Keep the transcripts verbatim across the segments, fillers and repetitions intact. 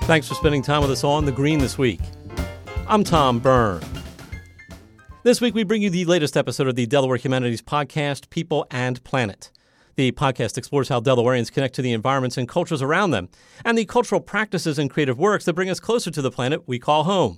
Thanks for spending time with us on The Green this week. I'm Tom Byrne. This week we bring you the latest episode of the Delaware Humanities podcast, People and Planet. The podcast explores how Delawareans connect to the environments and cultures around them, and the cultural practices and creative works that bring us closer to the planet we call home.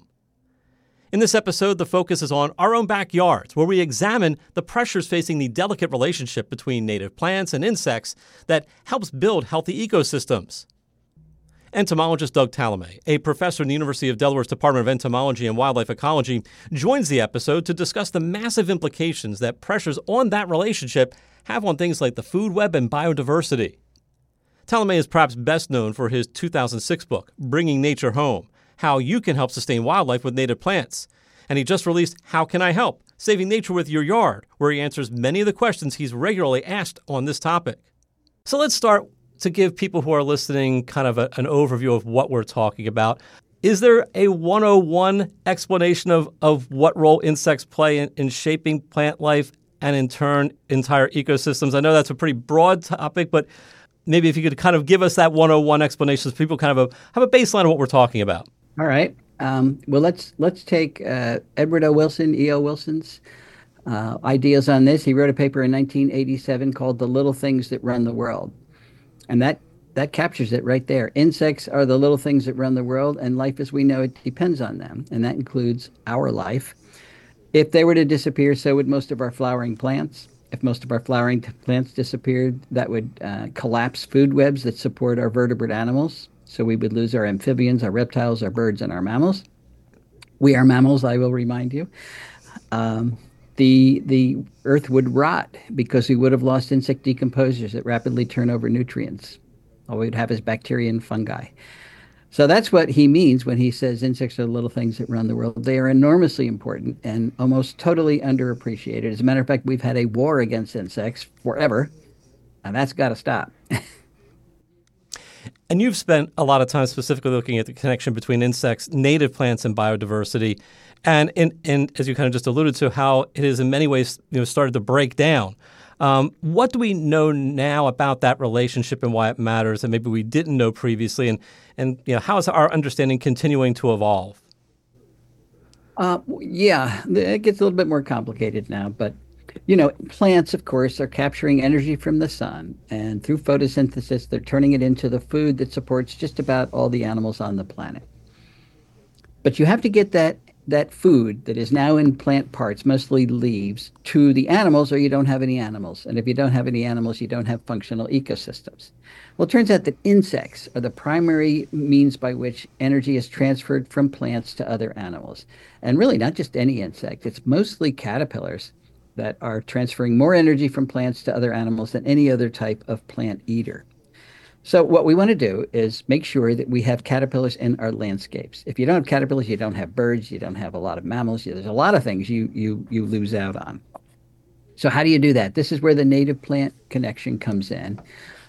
In this episode, the focus is on our own backyards, where we examine the pressures facing the delicate relationship between native plants and insects that helps build healthy ecosystems. Entomologist Doug Tallamy, a professor in the University of Delaware's Department of Entomology and Wildlife Ecology, joins the episode to discuss the massive implications that pressures on that relationship have on things like the food web and biodiversity. Tallamy is perhaps best known for his two thousand six book, Bringing Nature Home, How You Can Help Sustain Wildlife with Native Plants. And he just released How Can I Help? Saving Nature with Your Yard, where he answers many of the questions he's regularly asked on this topic. So let's start to give people who are listening kind of a, an overview of what we're talking about. Is there a one oh one explanation of, of what role insects play in, in shaping plant life and in turn entire ecosystems? I know that's a pretty broad topic, but maybe if you could kind of give us that one oh one explanation so people kind of a, have a baseline of what we're talking about. All right. Um, well, let's let's take uh, Edward O. Wilson, E O. Wilson's uh, ideas on this. He wrote a paper in nineteen eighty-seven called The Little Things That Run the World. And that, that captures it right there. Insects are the little things that run the world, and life as we know it depends on them. And that includes our life. If they were to disappear, so would most of our flowering plants. If most of our flowering t- plants disappeared, that would uh, collapse food webs that support our vertebrate animals. So we would lose our amphibians, our reptiles, our birds, and our mammals. We are mammals, I will remind you. Um, The the earth would rot because we would have lost insect decomposers that rapidly turn over nutrients. All we'd have is bacteria and fungi. So that's what he means when he says insects are the little things that run the world. They are enormously important and almost totally underappreciated. As a matter of fact, we've had a war against insects forever, and that's got to stop. And you've spent a lot of time specifically looking at the connection between insects, native plants, and biodiversity. And, in, in, as you kind of just alluded to, how it is in many ways you know, started to break down. Um, what do we know now about that relationship and why it matters that maybe we didn't know previously? And, and you know, how is our understanding continuing to evolve? Uh, yeah, it gets a little bit more complicated now. But, you know, plants, of course, are capturing energy from the sun. And through photosynthesis, they're turning it into the food that supports just about all the animals on the planet. But you have to get that that food that is now in plant parts, mostly leaves, to the animals, or you don't have any animals. And if you don't have any animals, you don't have functional ecosystems. Well, it turns out that insects are the primary means by which energy is transferred from plants to other animals. And really not just any insect, it's mostly caterpillars that are transferring more energy from plants to other animals than any other type of plant eater. So what we want to do is make sure that we have caterpillars in our landscapes. If you don't have caterpillars, you don't have birds, you don't have a lot of mammals. There's a lot of things you you you lose out on. So how do you do that? This is where the native plant connection comes in,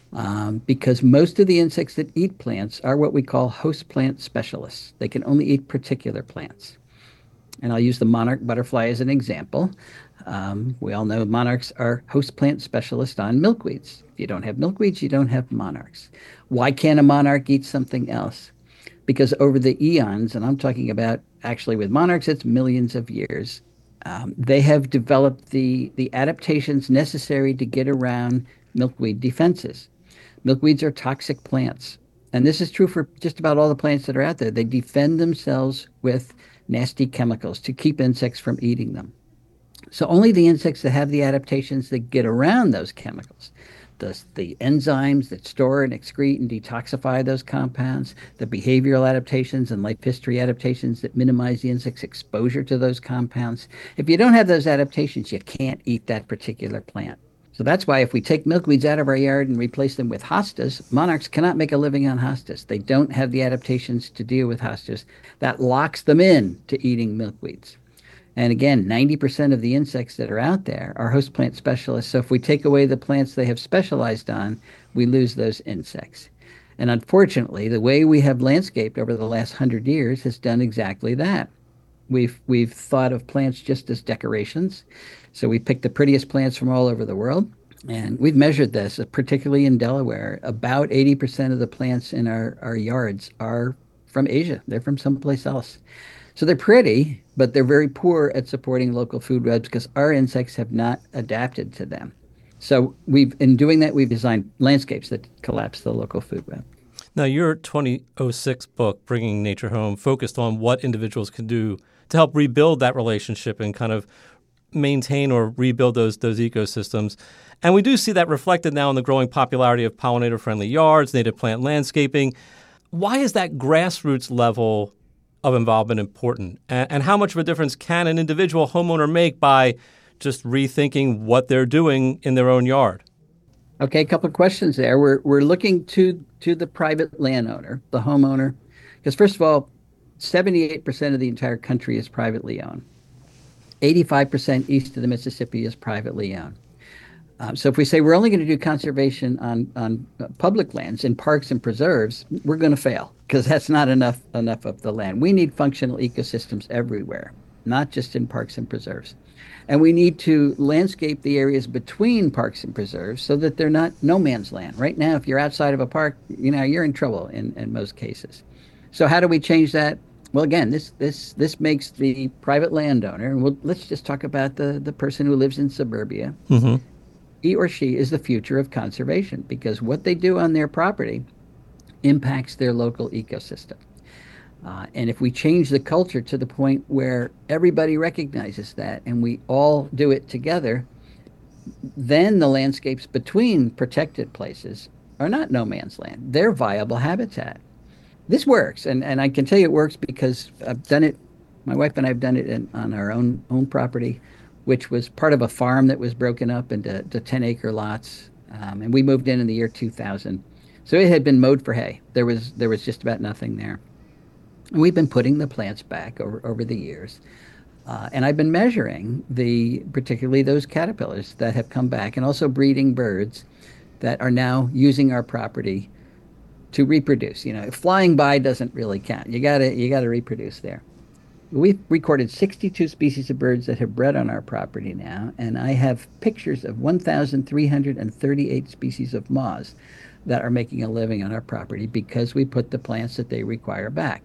um, because most of the insects that eat plants are what we call host plant specialists. They can only eat particular plants. And I'll use the monarch butterfly as an example. Um, we all know monarchs are host plant specialists on milkweeds. If you don't have milkweeds, you don't have monarchs. Why can't a monarch eat something else? Because over the eons, and I'm talking about actually with monarchs, it's millions of years, um, they have developed the, the adaptations necessary to get around milkweed defenses. Milkweeds are toxic plants. And this is true for just about all the plants that are out there. They defend themselves with nasty chemicals to keep insects from eating them. So only the insects that have the adaptations that get around those chemicals, the, the enzymes that store and excrete and detoxify those compounds, the behavioral adaptations and life history adaptations that minimize the insect's exposure to those compounds. If you don't have those adaptations, you can't eat that particular plant. So that's why if we take milkweeds out of our yard and replace them with hostas, monarchs cannot make a living on hostas. They don't have the adaptations to deal with hostas. That locks them in to eating milkweeds. And again, ninety percent of the insects that are out there are host plant specialists. So if we take away the plants they have specialized on, we lose those insects. And unfortunately, the way we have landscaped over the last hundred years has done exactly that. We've we've thought of plants just as decorations. So we picked the prettiest plants from all over the world. And we've measured this, particularly in Delaware. About eighty percent of the plants in our, our yards are from Asia. They're from someplace else. So they're pretty, but they're very poor at supporting local food webs because our insects have not adapted to them. So we've, in doing that, we've designed landscapes that collapse the local food web. Now, your twenty oh six book, Bringing Nature Home, focused on what individuals can do to help rebuild that relationship and kind of maintain or rebuild those those ecosystems. And we do see that reflected now in the growing popularity of pollinator-friendly yards, native plant landscaping. Why is that grassroots level of involvement important? And, and how much of a difference can an individual homeowner make by just rethinking what they're doing in their own yard? Okay, a couple of questions there. We're we're looking to to the private landowner, the homeowner, because first of all, seventy-eight percent of the entire country is privately owned. eighty-five percent east of the Mississippi is privately owned. Um, so if we say we're only going to do conservation on on public lands in parks and preserves, we're going to fail because that's not enough enough of the land. We need functional ecosystems everywhere, not just in parks and preserves. And we need to landscape the areas between parks and preserves so that they're not no man's land. Right now, if you're outside of a park, you know, you're in trouble in, in most cases. So how do we change that? Well, again, this this this makes the private landowner, and we'll, let's just talk about the, the person who lives in suburbia. Mm-hmm. He or she is the future of conservation because what they do on their property impacts their local ecosystem. Uh, and if we change the culture to the point where everybody recognizes that and we all do it together, then the landscapes between protected places are not no man's land. They're viable habitat. This works, and, and I can tell you it works because I've done it, my wife and I have done it in, on our own own property, which was part of a farm that was broken up into to ten acre lots, um, and we moved in in the year two thousand. So it had been mowed for hay. There was there was just about nothing there. And we've been putting the plants back over, over the years, uh, and I've been measuring the particularly those caterpillars that have come back, and also breeding birds that are now using our property to reproduce. You know, flying by doesn't really count. You gotta you gotta reproduce there. We've recorded sixty-two species of birds that have bred on our property now, and I have pictures of one thousand three hundred thirty-eight species of moths that are making a living on our property because we put the plants that they require back,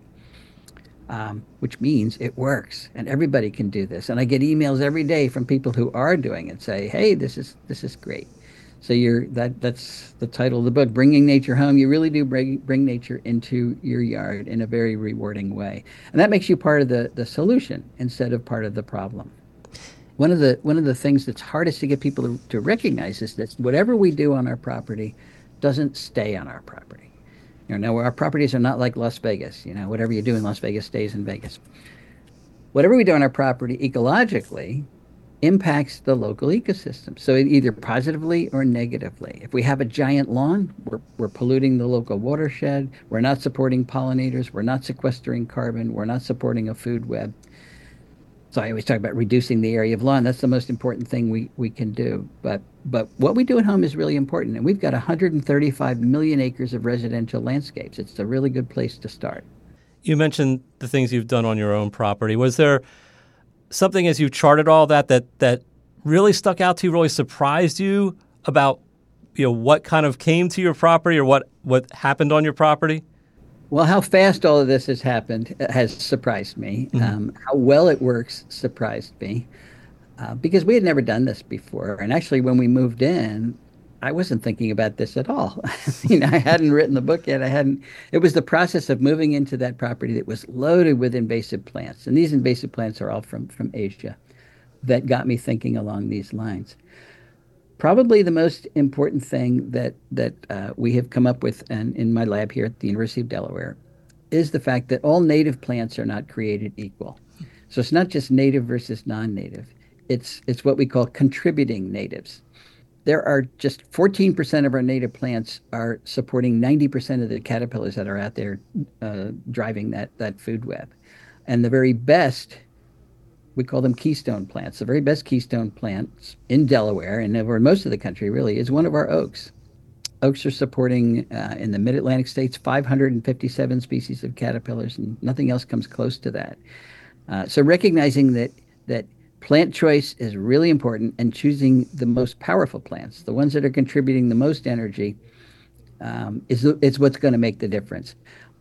um, which means it works, and everybody can do this. And I get emails every day from people who are doing it, say, "Hey, this is this is great." So you're that that's the title of the book, Bringing Nature Home. You really do bring, bring nature into your yard in a very rewarding way. And that makes you part of the, the solution instead of part of the problem. One of the one of the things that's hardest to get people to, to recognize is that whatever we do on our property doesn't stay on our property. You know, now our properties are not like Las Vegas. You know, whatever you do in Las Vegas stays in Vegas. Whatever we do on our property ecologically impacts the local ecosystem, so either positively or negatively. If we have a giant lawn, we're, we're polluting the local watershed, we're not supporting pollinators, we're not sequestering carbon, we're not supporting a food web. So I always talk about reducing the area of lawn. That's the most important thing we, we can do. But but what we do at home is really important, and we've got one hundred thirty-five million acres of residential landscapes. It's a really good place to start. You mentioned the things you've done on your own property. Was there something as you charted all that that that really stuck out to you, really surprised you about, you know, what kind of came to your property or what, what happened on your property? Well, how fast all of this has happened has surprised me. Mm-hmm. Um, how well it works surprised me uh, because we had never done this before. And actually, when we moved in, I wasn't thinking about this at all. you know, I hadn't written the book yet. I hadn't. It was the process of moving into that property that was loaded with invasive plants, and these invasive plants are all from from Asia, that got me thinking along these lines. Probably the most important thing that that uh, we have come up with, and in my lab here at the University of Delaware, is the fact that all native plants are not created equal. So it's not just native versus non-native. It's it's what we call contributing natives. There are just fourteen percent of our native plants are supporting ninety percent of the caterpillars that are out there uh, driving that, that food web. And the very best, we call them keystone plants, the very best keystone plants in Delaware and over most of the country really is one of our oaks. Oaks are supporting, uh, in the mid-Atlantic states, five hundred fifty-seven species of caterpillars, and nothing else comes close to that. Uh, so recognizing that that plant choice is really important, and choosing the most powerful plants, the ones that are contributing the most energy, um, is, is what's going to make the difference.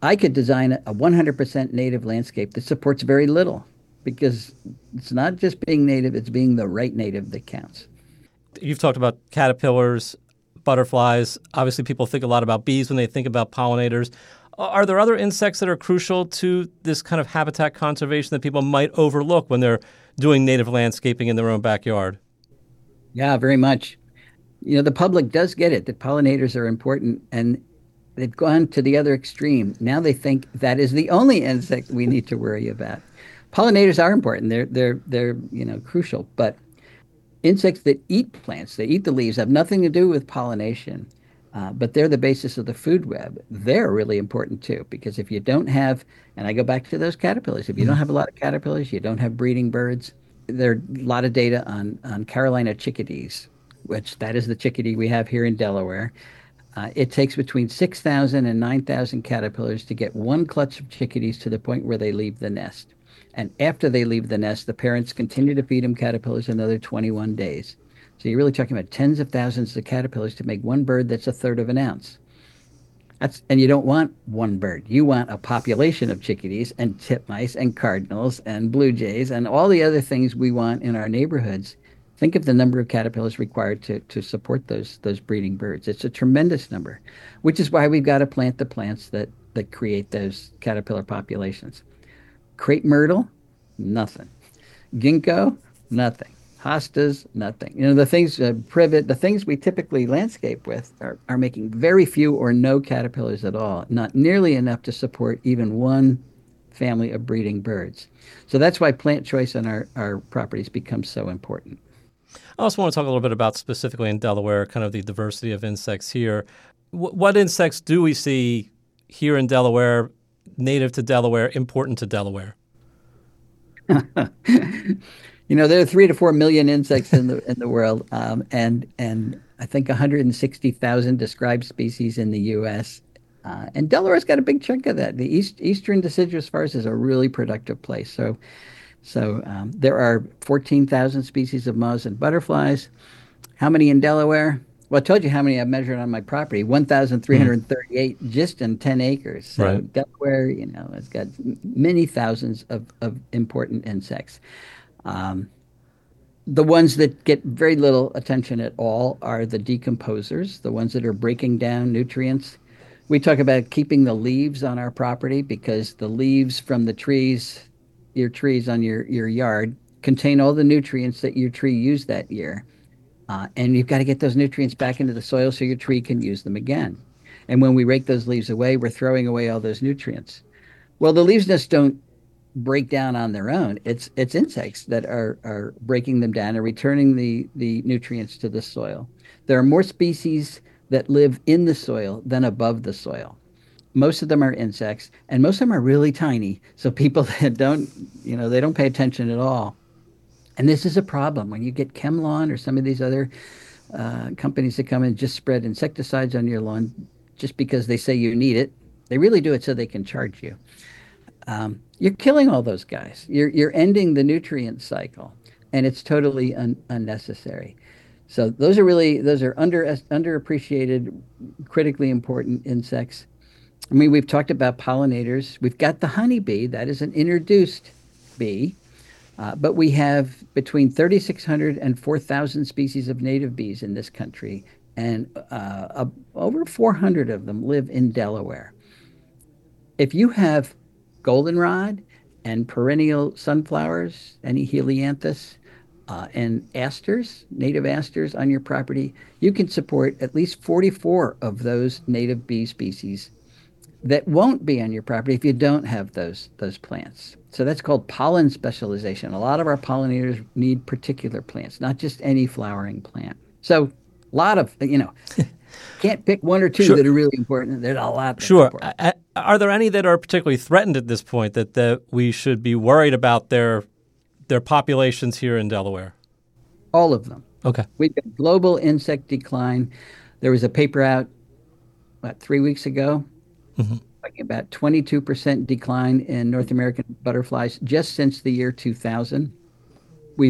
I could design a one hundred percent native landscape that supports very little because it's not just being native, it's being the right native that counts. You've talked about caterpillars, butterflies. Obviously, people think a lot about bees when they think about pollinators. Are there other insects that are crucial to this kind of habitat conservation that people might overlook when they're doing native landscaping in their own backyard? Yeah, very much. You know, the public does get it that pollinators are important, and they've gone to the other extreme. Now they think that is the only insect we need to worry about. Pollinators are important. They're they're they're, you know, crucial, but insects that eat plants, they eat the leaves, have nothing to do with pollination. Uh, but they're the basis of the food web. They're really important too, because if you don't have, and I go back to those caterpillars, if you don't have a lot of caterpillars, you don't have breeding birds. There are a lot of data on, on Carolina chickadees, which that is the chickadee we have here in Delaware. Uh, it takes between six thousand and nine thousand caterpillars to get one clutch of chickadees to the point where they leave the nest. And after they leave the nest, the parents continue to feed them caterpillars another twenty-one days. So you're really talking about tens of thousands of caterpillars to make one bird that's a third of an ounce. That's, and you don't want one bird. You want a population of chickadees and titmice and cardinals and blue jays and all the other things we want in our neighborhoods. Think of the number of caterpillars required to, to support those those breeding birds. It's a tremendous number, which is why we've got to plant the plants that, that create those caterpillar populations. Crepe myrtle, nothing. Ginkgo, nothing. Hostas, nothing. You know, the things, uh, privet, the things we typically landscape with are, are making very few or no caterpillars at all, not nearly enough to support even one family of breeding birds. So that's why plant choice on our, our properties becomes so important. I also want to talk a little bit about specifically in Delaware, kind of the diversity of insects here. W- what insects do we see here in Delaware, native to Delaware, important to Delaware? You know, there are three to four million insects in the in the world, um, and and I think one hundred sixty thousand described species in the U S. Uh, and Delaware's got a big chunk of that. The east eastern deciduous forest is a really productive place. So, so um, there are fourteen thousand species of moths and butterflies. How many in Delaware? Well, I told you how many I've measured on my property. one thousand three hundred thirty-eight mm. just in ten acres. So right. Delaware, you know, has got many thousands of, of important insects. Um, the ones that get very little attention at all are the decomposers, the ones that are breaking down nutrients. We talk about keeping the leaves on our property because the leaves from the trees, your trees on your, your yard, contain all the nutrients that your tree used that year. Uh, and you've got to get those nutrients back into the soil so your tree can use them again. And when we rake those leaves away, we're throwing away all those nutrients. Well, the leaves just don't break down on their own. It's it's insects that are are breaking them down and returning the the nutrients to the soil. There are more species that live in the soil than above the soil. Most of them are insects, and most of them are really tiny. So people that don't, you know, they don't pay attention at all. And this is a problem when you get ChemLawn or some of these other uh, companies that come and just spread insecticides on your lawn just because they say you need it. They really do it so they can charge you. Um, you're killing all those guys. You're you're ending the nutrient cycle, and it's totally un, unnecessary. So those are really those are under underappreciated, critically important insects. I mean, we've talked about pollinators. We've got the honeybee. That is an introduced bee, uh, but we have between thirty-six hundred and four thousand species of native bees in this country, and uh, uh, over four hundred of them live in Delaware. If you have goldenrod and perennial sunflowers, any helianthus, uh, and asters, native asters on your property, you can support at least forty-four of those native bee species that won't be on your property if you don't have those those plants. So that's called pollen specialization. A lot of our pollinators need particular plants, not just any flowering plant. So a lot of, you know, can't pick one or two sure. that are really important. There's a lot. That's sure. important. I, are there any that are particularly threatened at this point that, that we should be worried about their their populations here in Delaware? All of them. Okay. We've got global insect decline. There was a paper out, what, three weeks ago, mm-hmm. talking about twenty-two percent decline in North American butterflies just since the year two thousand. We've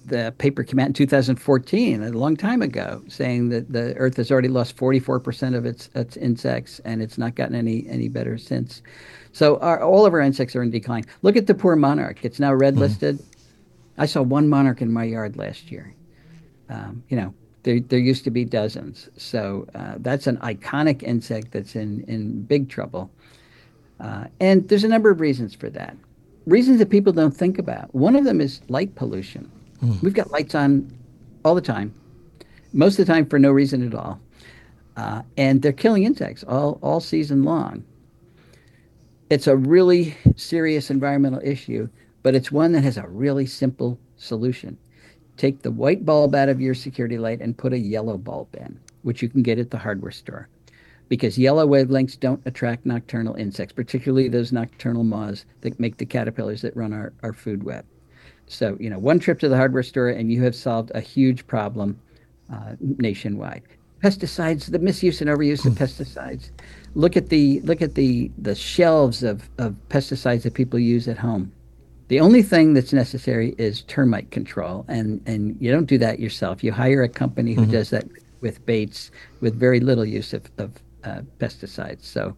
the paper came out in two thousand fourteen, a long time ago, saying that the Earth has already lost forty-four percent of its its insects, and it's not gotten any any better since. So our, all of our insects are in decline. Look at the poor monarch; it's now red listed. Mm. I saw one monarch in my yard last year. Um, you know, there there used to be dozens. So uh, that's an iconic insect that's in in big trouble. Uh, and there's a number of reasons for that. Reasons that people don't think about. One of them is light pollution. Mm. We've got lights on all the time, most of the time for no reason at all. Uh, and they're killing insects all, all season long. It's a really serious environmental issue, but it's one that has a really simple solution. Take the white bulb out of your security light and put a yellow bulb in, which you can get at the hardware store. Because yellow wavelengths don't attract nocturnal insects, particularly those nocturnal moths that make the caterpillars that run our, our food web. So, you know, one trip to the hardware store and you have solved a huge problem uh, nationwide. Pesticides, the misuse and overuse of pesticides. Look at the look at the the shelves of, of pesticides that people use at home. The only thing that's necessary is termite control, and, and you don't do that yourself. You hire a company who mm-hmm. does that with baits, with very little use of, of Uh, pesticides. So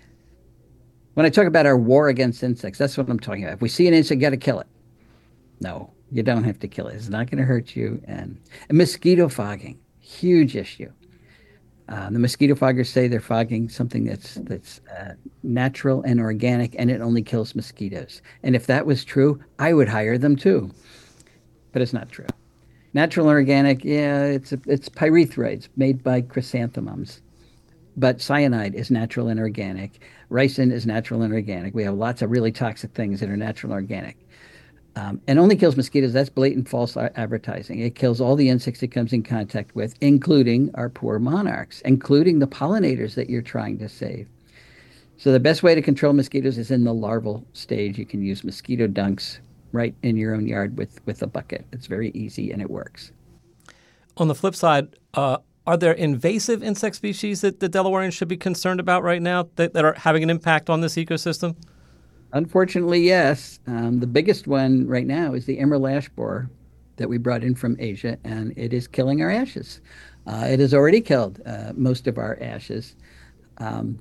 when I talk about our war against insects, that's what I'm talking about. If we see an insect, you got to kill it. No, you don't have to kill it. It's not going to hurt you. And, and mosquito fogging, huge issue. Uh, the mosquito foggers say they're fogging something that's that's uh, natural and organic, and it only kills mosquitoes. And if that was true, I would hire them too. But it's not true. Natural and organic, yeah, it's it's pyrethroids made by chrysanthemums. But cyanide is natural and organic. Ricin is natural and organic. We have lots of really toxic things that are natural and organic. Um, and only kills mosquitoes. That's blatant false advertising. It kills all the insects it comes in contact with, including our poor monarchs, including the pollinators that you're trying to save. So the best way to control mosquitoes is in the larval stage. You can use mosquito dunks right in your own yard with, with a bucket. It's very easy and it works. On the flip side, uh, are there invasive insect species that the Delawareans should be concerned about right now that, that are having an impact on this ecosystem? Unfortunately, yes. Um, the biggest one right now is the emerald ash borer that we brought in from Asia, and it is killing our ashes. Uh, it has already killed uh, most of our ashes. Um,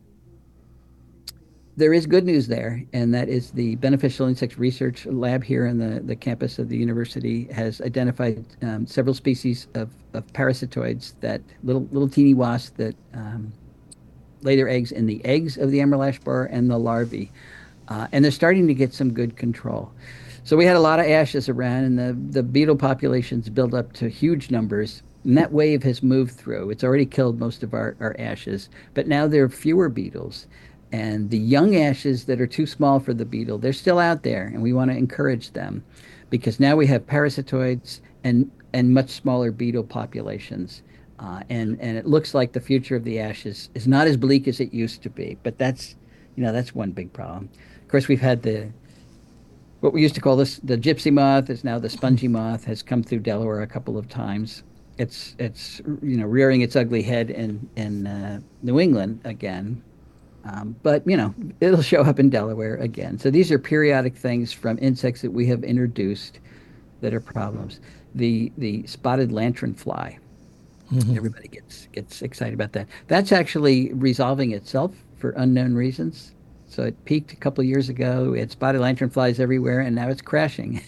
there is good news there, and that is the Beneficial Insects Research Lab here in the, the campus of the university has identified um, several species of, of parasitoids, that little little teeny wasps that um, lay their eggs in the eggs of the emerald ash borer and the larvae. Uh, and they're starting to get some good control. So we had a lot of ashes around, and the, the beetle populations built up to huge numbers. And that wave has moved through. It's already killed most of our, our ashes, but now there are fewer beetles. And the young ashes that are too small for the beetle, they're still out there, and we want to encourage them, because now we have parasitoids and, and much smaller beetle populations. Uh, and, and it looks like the future of the ashes is not as bleak as it used to be, but that's, you know, that's one big problem. Of course, we've had the, what we used to call this, the gypsy moth is now the spongy moth, has come through Delaware a couple of times. It's, it's you know, rearing its ugly head in, in uh, New England again. Um, but, you know, it'll show up in Delaware again. So these are periodic things from insects that we have introduced that are problems. The the spotted lanternfly, mm-hmm. everybody gets gets excited about that. That's actually resolving itself for unknown reasons. So it peaked a couple of years ago. We had spotted lanternflies everywhere, and now it's crashing.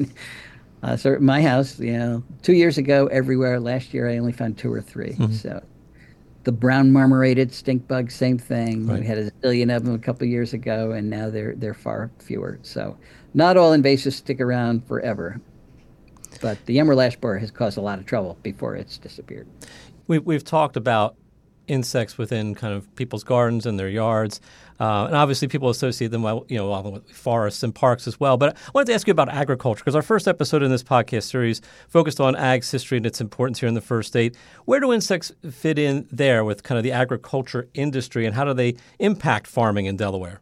uh, so at my house, you know, two years ago, everywhere. Last year, I only found two or three. Mm-hmm. So. The brown marmorated stink bug, same thing. Right. We had a zillion of them a couple of years ago, and now they're they're far fewer. So not all invasives stick around forever. But the emerald ash borer has caused a lot of trouble before it's disappeared. We, we've talked about insects within kind of people's gardens and their yards. Uh, and obviously people associate them, well, you know, along with forests and parks as well. But I wanted to ask you about agriculture, because our first episode in this podcast series focused on ag's history and its importance here in the first state. Where do insects fit in there with kind of the agriculture industry, and how do they impact farming in Delaware?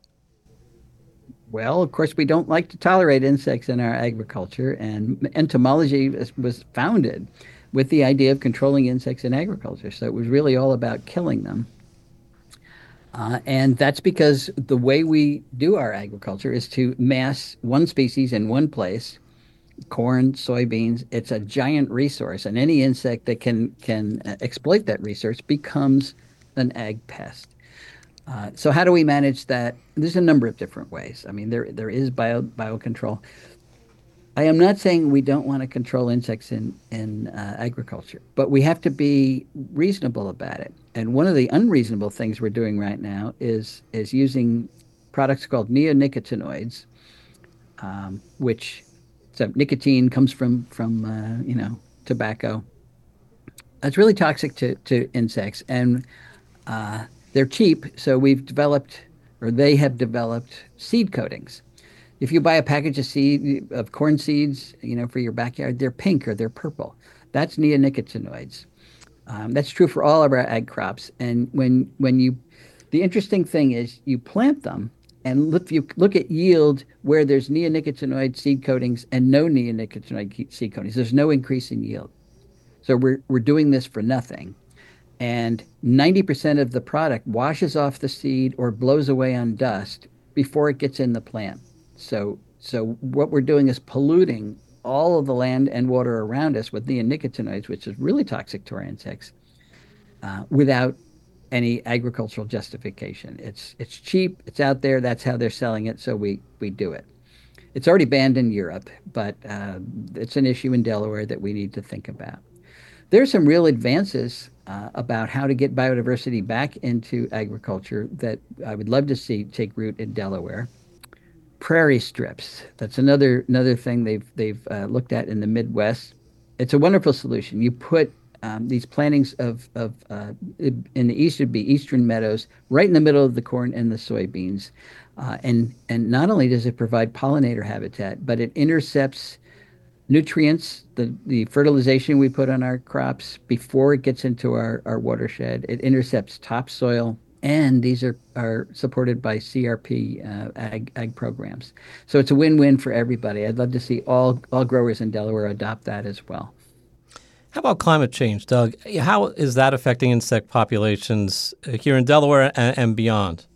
Well, of course, we don't like to tolerate insects in our agriculture, and entomology was, was founded with the idea of controlling insects in agriculture. So it was really all about killing them. Uh, and that's because the way we do our agriculture is to mass one species in one place corn, soybeans. It's a giant resource, and any insect that can can uh, exploit that resource becomes an ag pest. Uh, so how do we manage that? There's a number of different ways. I mean, there there is bio biocontrol. I am not saying we don't want to control insects in in uh, agriculture, but we have to be reasonable about it. And one of the unreasonable things we're doing right now is is using products called neonicotinoids, um, which so nicotine comes from from uh, you know tobacco. It's really toxic to to insects, and uh, they're cheap. So we've developed, or they have developed, seed coatings. If you buy a package of seed of corn seeds, you know, for your backyard, they're pink or they're purple. That's neonicotinoids. Um, that's true for all of our ag crops. And when when you, the interesting thing is you plant them, and if you look at yield where there's neonicotinoid seed coatings and no neonicotinoid seed coatings, there's no increase in yield. So we're we're doing this for nothing. And ninety percent of the product washes off the seed or blows away on dust before it gets in the plant. So, so what we're doing is polluting all of the land and water around us with neonicotinoids, which is really toxic to our insects, uh, without any agricultural justification. It's it's cheap. It's out there. That's how they're selling it. So we we do it. It's already banned in Europe, but uh, it's an issue in Delaware that we need to think about. There's some real advances uh, about how to get biodiversity back into agriculture that I would love to see take root in Delaware. Prairie strips. That's another another thing they've they've uh, looked at in the Midwest. It's a wonderful solution. You put um, these plantings of of uh, in the east would be eastern meadows right in the middle of the corn and the soybeans, uh, and and not only does it provide pollinator habitat, but it intercepts nutrients, the the fertilization we put on our crops before it gets into our our watershed. It intercepts topsoil. And these are, are supported by C R P uh, ag, ag programs. So it's a win-win for everybody. I'd love to see all, all growers in Delaware adopt that as well. How about climate change, Doug? How is that affecting insect populations here in Delaware and, and beyond?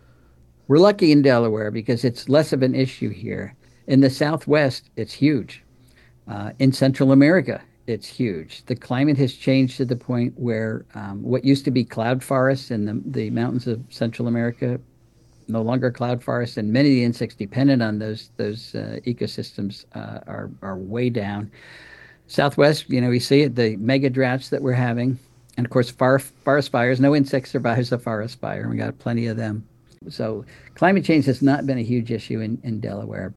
We're lucky in Delaware because it's less of an issue here. In the Southwest, it's huge. Uh, in Central America, it's huge. The climate has changed to the point where um, what used to be cloud forests in the, the mountains of Central America, no longer cloud forests, and many of the insects dependent on those those uh, ecosystems uh, are are way down. Southwest, you know, we see it, the mega droughts that we're having, and of course, far, forest fires. No insect survives a forest fire, and we got plenty of them. So climate change has not been a huge issue in, in Delaware.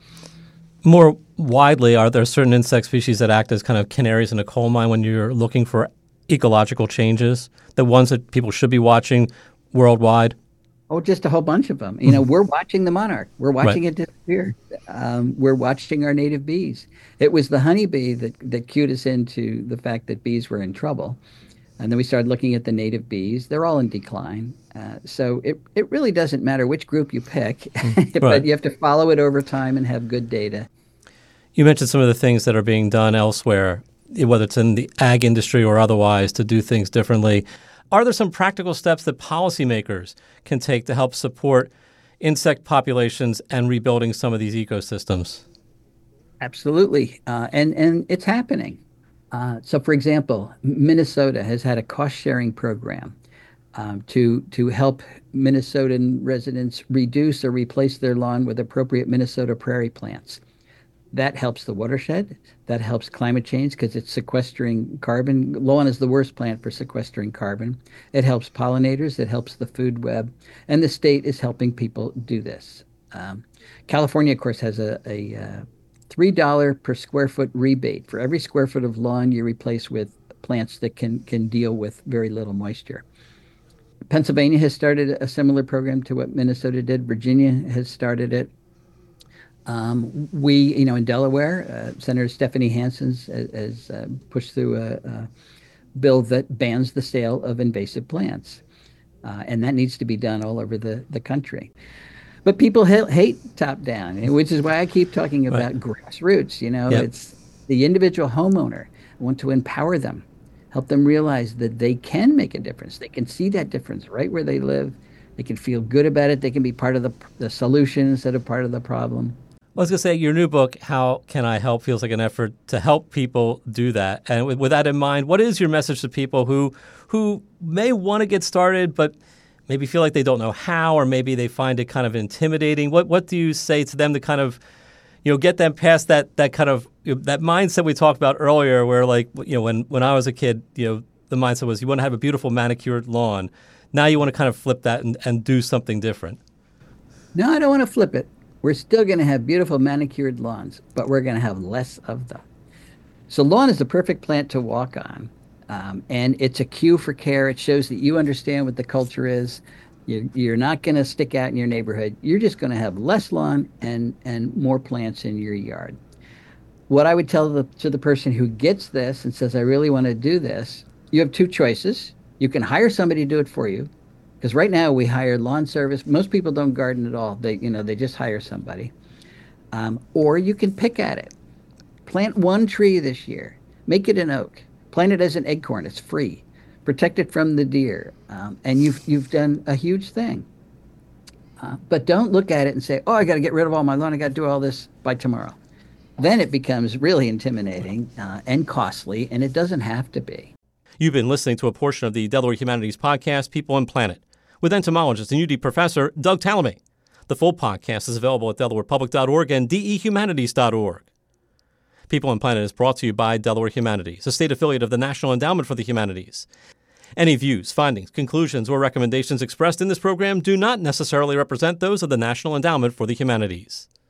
More widely, are there certain insect species that act as kind of canaries in a coal mine when you're looking for ecological changes, the ones that people should be watching worldwide? Oh, just a whole bunch of them. You know, we're watching the monarch. We're watching Right. it disappear. Um, we're watching our native bees. It was the honeybee that, that cued us into the fact that bees were in trouble. And then we started looking at the native bees. They're all in decline. Uh, so it, it really doesn't matter which group you pick, but Right. you have to follow it over time and have good data. You mentioned some of the things that are being done elsewhere, whether it's in the ag industry or otherwise, to do things differently. Are there some practical steps that policymakers can take to help support insect populations and rebuilding some of these ecosystems? Absolutely. Uh, and, and it's happening. Uh, so, for example, Minnesota has had a cost-sharing program um, to to help Minnesotan residents reduce or replace their lawn with appropriate Minnesota prairie plants. That helps the watershed. That helps climate change because it's sequestering carbon. Lawn is the worst plant for sequestering carbon. It helps pollinators. It helps the food web. And the state is helping people do this. Um, California, of course, has a, a uh, three dollars per square foot rebate. For every square foot of lawn you replace with plants that can, can deal with very little moisture. Pennsylvania has started a similar program to what Minnesota did. Virginia has started it. Um, we, you know, in Delaware, uh, Senator Stephanie Hansen has, has uh, pushed through a, a bill that bans the sale of invasive plants. Uh, and that needs to be done all over the, the country. But people ha- hate top-down, which is why I keep talking about right. grassroots. You know, yep. It's the individual homeowner. I want to empower them, help them realize that they can make a difference. They can see that difference right where they live. They can feel good about it. They can be part of the, the solution instead of part of the problem. I was going to say, your new book, How Can I Help, feels like an effort to help people do that. And with, with that in mind, what is your message to people who who may want to get started, but maybe feel like they don't know how, or maybe they find it kind of intimidating? What what do you say to them to kind of, you know, get them past that that kind of, you know, that mindset we talked about earlier, where, like, you know, when, when I was a kid, you know, the mindset was you want to have a beautiful manicured lawn. Now you want to kind of flip that and, and do something different. No, I don't want to flip it. We're still going to have beautiful manicured lawns, but we're going to have less of them. So lawn is the perfect plant to walk on. Um, and it's a cue for care. It shows that you understand what the culture is. You're, you're not going to stick out in your neighborhood. You're just going to have less lawn and, and more plants in your yard. What I would tell the, to the person who gets this and says, I really want to do this, you have two choices. You can hire somebody to do it for you. Because right now we hire lawn service. Most people don't garden at all. They, you know, they just hire somebody. Um, or you can pick at it. Plant one tree this year. Make it an oak. Plant it as an acorn. It's free. Protect it from the deer. Um, and you've you've done a huge thing. Uh, but don't look at it and say, oh, I got to get rid of all my lawn. I got to do all this by tomorrow. Then it becomes really intimidating uh, and costly, and it doesn't have to be. You've been listening to a portion of the Delaware Humanities podcast, People and Planet, with entomologist and U D professor Doug Tallamy. The full podcast is available at delaware public dot org and d e humanities dot org. People and Planet is brought to you by Delaware Humanities, a state affiliate of the National Endowment for the Humanities. Any views, findings, conclusions, or recommendations expressed in this program do not necessarily represent those of the National Endowment for the Humanities.